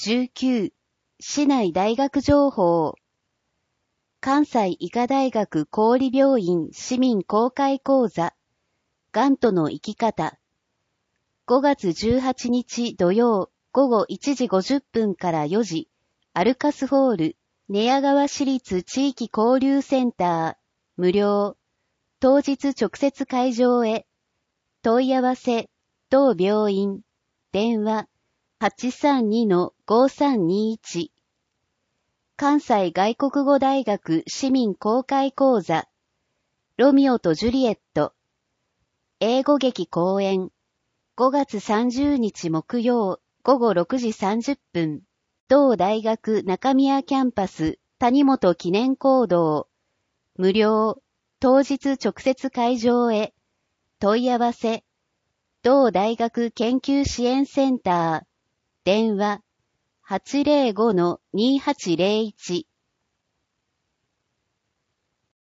19、市内大学情報。関西医科大学公立病院市民公開講座。がんとの生き方。5月18日土曜午後1時50分から4時、アルカスホール、寝屋川市立地域交流センター、無料。当日直接会場へ。問い合わせ、当病院、電話、832-5321。関西外国語大学市民公開講座。ロミオとジュリエット。英語劇公演。5月30日木曜午後6時30分。同大学中宮キャンパス谷本記念講堂。無料。当日直接会場へ。問い合わせ。同大学研究支援センター。電話 805-2801